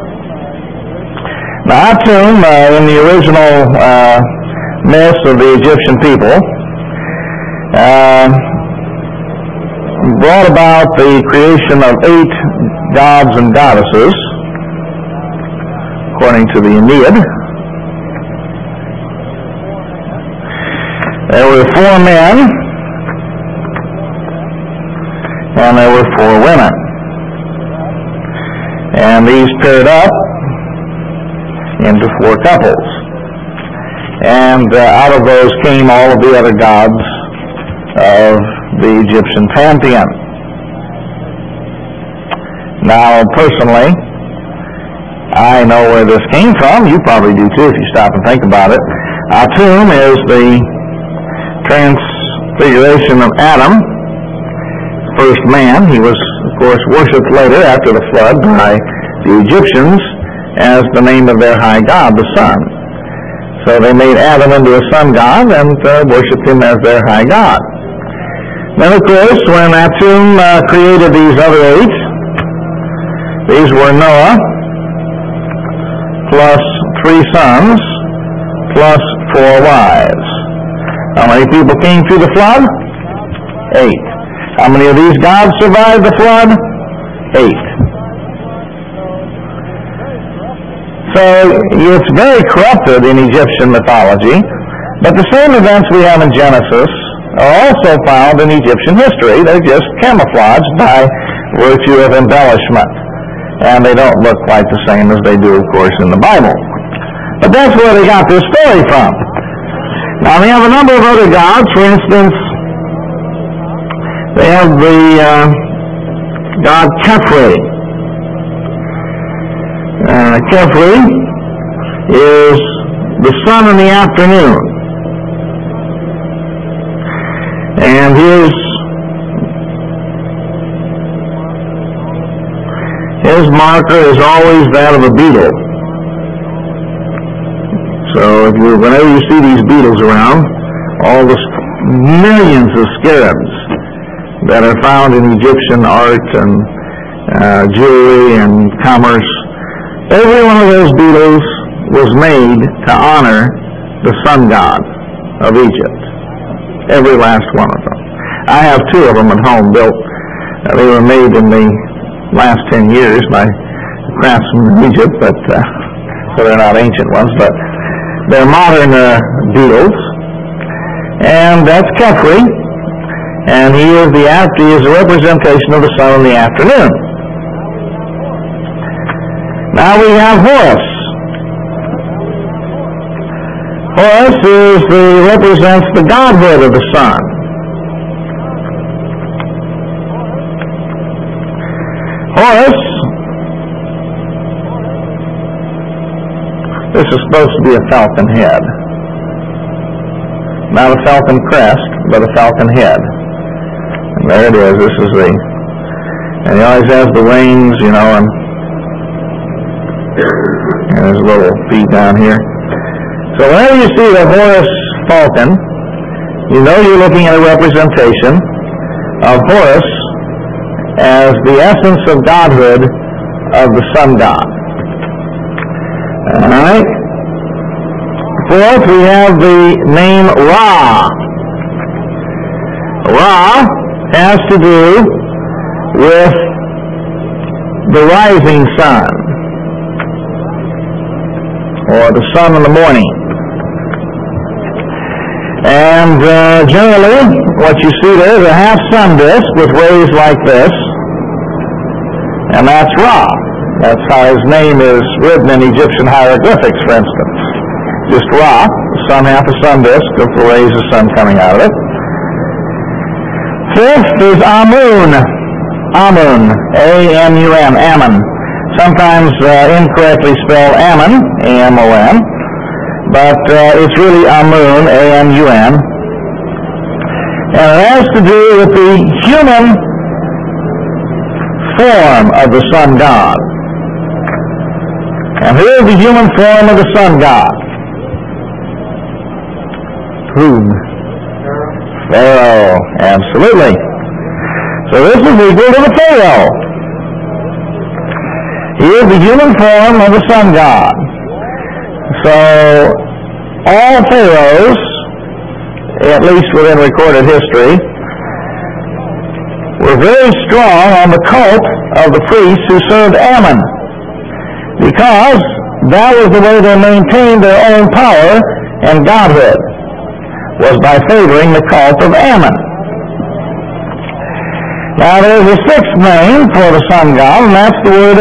Now Atum, in the original myths of the Egyptian people, brought about the creation of 8 gods and goddesses, according to the Aeneid. There were 4 men, and there were 4 women. And these paired up into 4 couples. And out of those came all of the other gods of the Egyptian pantheon. Now, personally, I know where this came from. You probably do too if you stop and think about it. Atum is the transfiguration of Adam, first man. He was, of course, worshipped later after the flood by the Egyptians as the name of their high god, the sun. So they made Adam into a sun god and worshipped him as their high god. Then, of course, when Atum created these other 8, these were Noah, plus 3 sons, plus 4 wives. How many people came through the flood? 8. How many of these gods survived the flood? 8. So it's very corrupted in Egyptian mythology, but the same events we have in Genesis are also found in Egyptian history. They're just camouflaged by virtue of embellishment, and they don't look quite the same as they do, of course, in the Bible. But that's where they got this story from. Now, they have a number of other gods. For instance, they have the god Khepri. Khepri is the sun in the afternoon. And his marker is always that of a beetle. So whenever you see these beetles around, all the millions of scarabs that are found in Egyptian art and jewelry and commerce, every one of those beetles was made to honor the sun god of Egypt. Every last one of them. I have 2 of them at home built. They were made in the last 10 years by craftsmen in Egypt, but so they're not ancient ones, but they're modern beetles. And that's Khepri, and he is a representation of the sun in the afternoon. Now we have Horus. Horus represents the godhood of the sun. Horus, this is supposed to be a falcon head. Not a falcon crest, but a falcon head. And there it is. This is and he always has the wings, and his little feet down here. So whenever you see the Horus falcon, you know you're looking at a representation of Horus as the essence of godhood of the sun god. All right. 4th, we have the name Ra. Ra has to do with the rising sun, or the sun in the morning. And generally, what you see there is a half sun disk with rays like this, and that's Ra. That's how his name is written in Egyptian hieroglyphics, for instance. Just Ra, the sun, half a sun disk with the rays of sun coming out of it. 5th is Amun. Amun, A-M-U-N, Ammon. Sometimes incorrectly spelled Ammon, A-M-O-N, but it's really Amun, A-M-U-N. And it has to do with the human form of the sun god. And who is the human form of the sun god? Whom? Pharaoh, absolutely. So this is equal to the Pharaoh. He is the human form of the sun god. So all pharaohs at least within recorded history, were very strong on the cult of the priests who served Ammon, because that was the way they maintained their own power and godhood, was by favoring the cult of Ammon. Now there's a sixth name for the sun god, and that's the word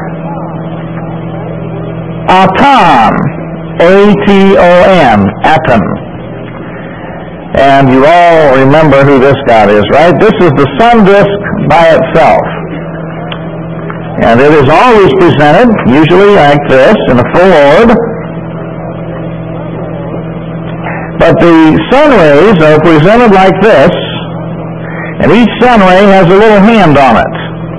Aton, A-T-O-N, Aton. And you all remember who this god is, right? This is the sun disk by itself. And it is always presented, usually like this, in a full orb. But the sun rays are presented like this, and each sun ray has a little hand on it.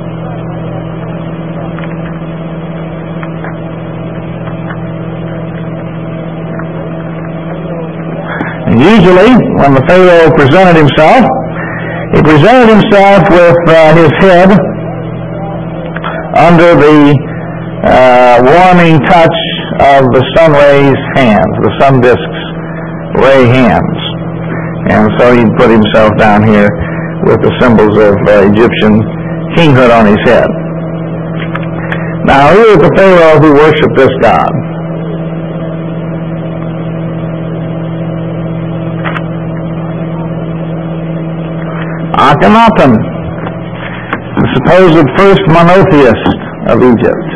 And usually, when the Pharaoh presented himself, he presented himself with his head under the warming touch of the sun rays' hands, the sun disk's ray hands. And so he put himself down here with the symbols of Egyptian kinghood on his head. Now here is the Pharaoh who worshiped this god. Akhenaten, the supposed first monotheist of Egypt.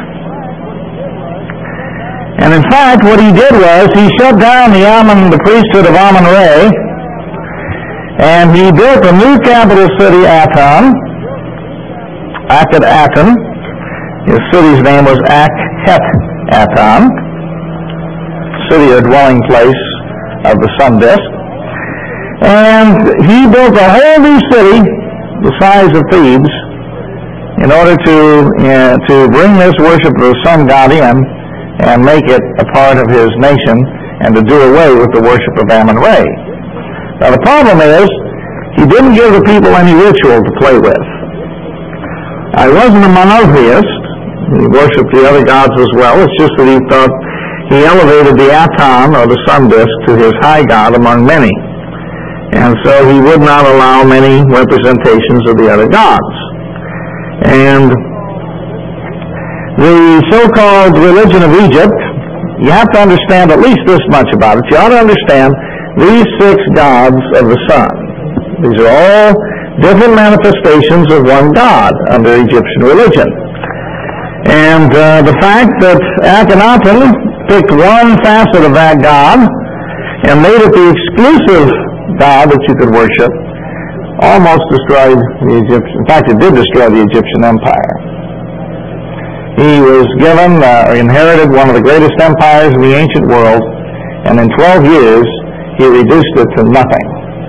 And in fact, what he did was he shut down the priesthood of Amun-Re, and he built a new capital city, Aton. Akhenaten. His city's name was Akhet-Aton, city or dwelling place of the sun disk. And he built a whole new city the size of Thebes in order to bring this worship of the sun god in and make it a part of his nation and to do away with the worship of Amun-Re. Now the problem is, he didn't give the people any ritual to play with. He wasn't a monotheist. He worshipped the other gods as well. It's just that he thought he elevated the Aton, or the sun disk, to his high god among many. And so he would not allow many representations of the other gods. And the so-called religion of Egypt, you have to understand at least this much about it. You ought to understand these 6 gods of the sun. These are all different manifestations of one god under Egyptian religion. And the fact that Akhenaten picked one facet of that god and made it the exclusive god that you could worship almost destroyed the Egyptian. In fact, it did destroy the Egyptian empire. He was given or inherited one of the greatest empires in the ancient world, and in 12 years he reduced it to nothing,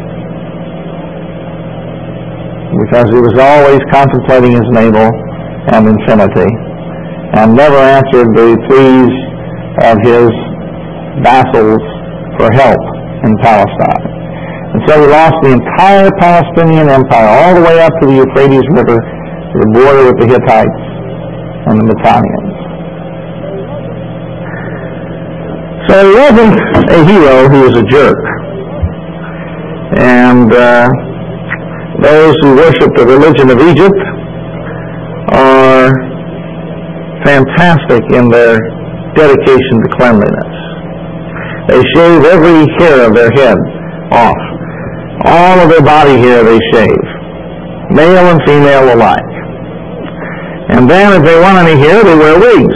because he was always contemplating his navel and infinity, and never answered the pleas of his vassals for help in Palestine. And so he lost the entire Palestinian empire, all the way up to the Euphrates River, to the border with the Hittites and the Mitannians. So he wasn't a hero, he was a jerk. And those who worship the religion of Egypt are fantastic in their dedication to cleanliness. They shave every hair of their head off. All of their body hair they shave, male and female alike. And then if they want any hair, they wear wigs.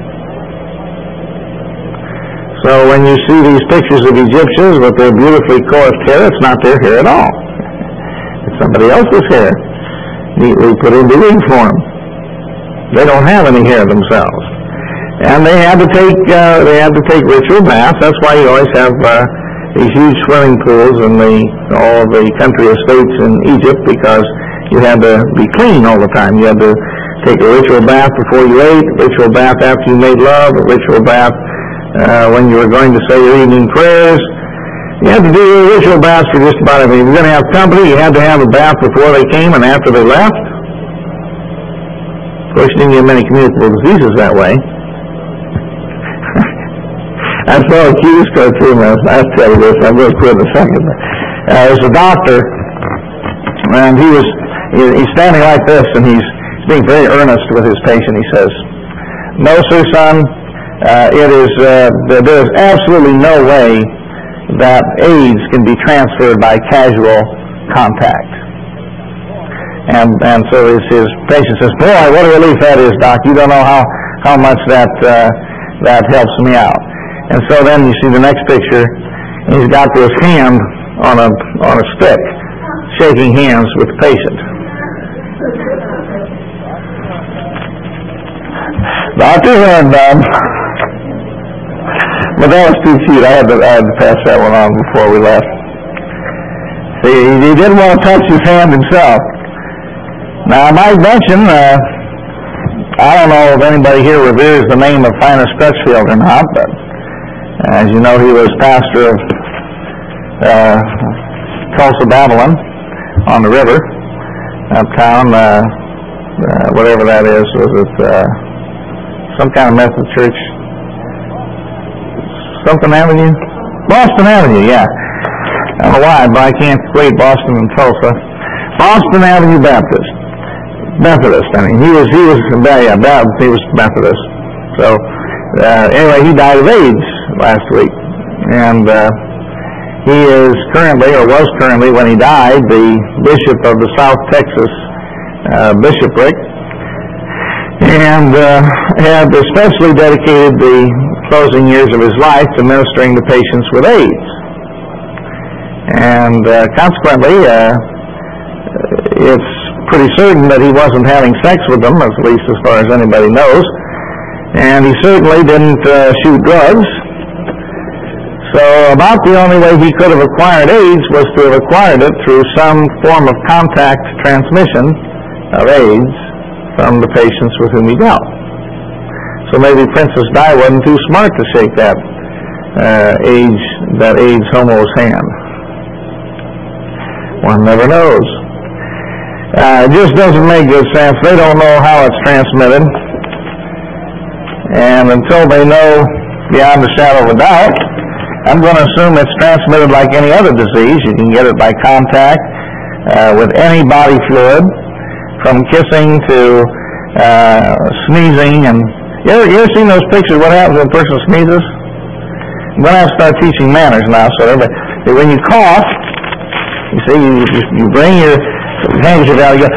So when you see these pictures of Egyptians with their beautifully coiffed hair, it's not their hair at all. It's somebody else's hair, neatly put into wig form. They don't have any hair themselves. And they had to take ritual baths. That's why you always have these huge swimming pools in all the country estates in Egypt, because you had to be clean all the time. You had to take a ritual bath before you ate, a ritual bath after you made love, a ritual bath when you were going to say your evening prayers. You had to do ritual baths for just about everything. If you were going to have company, you had to have a bath before they came and after they left. Of course, you didn't get many communicable diseases that way. I saw a Cubist cartoon last night. I'll tell you this. I'm going to quit in a second. There's a doctor, and he's standing like this, and he's being very earnest with his patient. He says, "No, sir, son, there is absolutely no way that AIDS can be transferred by casual contact." And so his patient says, "Boy, what a relief that is, Doc. You don't know how much that helps me out." And so then you see the next picture, and he's got this hand on a stick, shaking hands with the patient. Doctor Herndon. But that was too cute. I had to pass that one on before we left. See, he didn't want to touch his hand himself. Now, I might mention, I don't know if anybody here reveres the name of Finis Crutchfield or not, but as you know, he was pastor of Tulsa, Babylon, on the river, uptown, whatever that is. Was it some kind of Methodist church? Something Avenue? Boston Avenue, yeah. I don't know why, but I can't equate Boston and Tulsa. Boston Avenue Methodist. I mean, he was Methodist. So, anyway, he died of AIDS last week. And he is currently, or was currently when he died, the bishop of the South Texas bishopric, and had especially dedicated the closing years of his life to ministering to patients with AIDS. And consequently, it's pretty certain that he wasn't having sex with them, at least as far as anybody knows. And he certainly didn't shoot drugs. So about the only way he could have acquired AIDS was to have acquired it through some form of contact transmission of AIDS from the patients with whom he dealt. So maybe Princess Di wasn't too smart to shake that AIDS homo's hand. One never knows. It just doesn't make good sense. They don't know how it's transmitted. And until they know beyond a shadow of a doubt, I'm going to assume it's transmitted like any other disease. You can get it by contact with any body fluid, from kissing to sneezing. And you ever seen those pictures? What happens when a person sneezes? I'm going to have to start teaching manners now. So everybody, when you cough, you see, you bring your handkerchief out, you go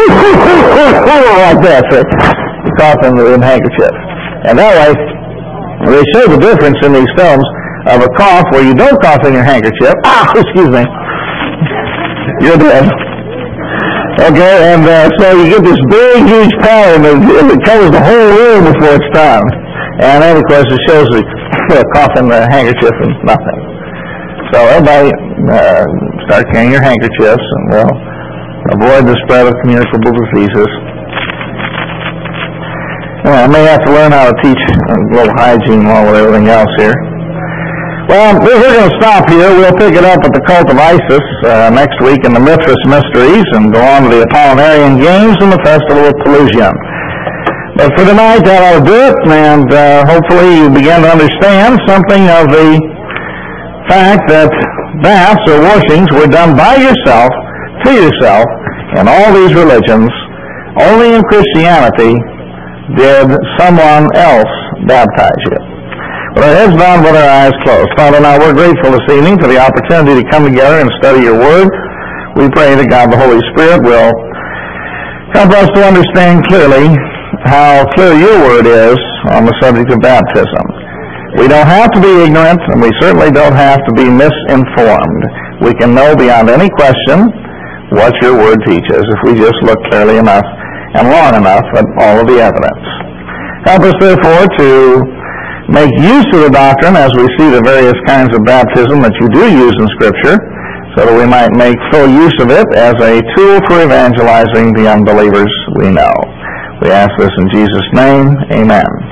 like that. So you cough in the handkerchief, and that way they show the difference in these films of a cough where you don't cough in your handkerchief. Excuse me. You're dead. Okay, and so you get this big, huge pattern that covers the whole room before it's done. And then, of course, it shows the cough in the handkerchief and nothing. So everybody start carrying your handkerchiefs, and we'll avoid the spread of communicable diseases. I may have to learn how to teach a little hygiene along with everything else here. Well, we're going to stop here. We'll pick it up at the Cult of Isis next week in the Mithras Mysteries, and go on to the Apollinarian Games and the Festival of Pelusium. But for tonight, that ought to do it, and hopefully you begin to understand something of the fact that baths or washings were done by yourself, to yourself, in all these religions. Only in Christianity did someone else baptize you. With our heads bowed, with our eyes closed. Father, now we're grateful this evening for the opportunity to come together and study your word. We pray that God the Holy Spirit will help us to understand clearly how clear your word is on the subject of baptism. We don't have to be ignorant, and we certainly don't have to be misinformed. We can know beyond any question what your word teaches if we just look clearly enough and long enough at all of the evidence. Help us, therefore, to make use of the doctrine as we see the various kinds of baptism that you do use in Scripture, so that we might make full use of it as a tool for evangelizing the unbelievers we know. We ask this in Jesus' name. Amen.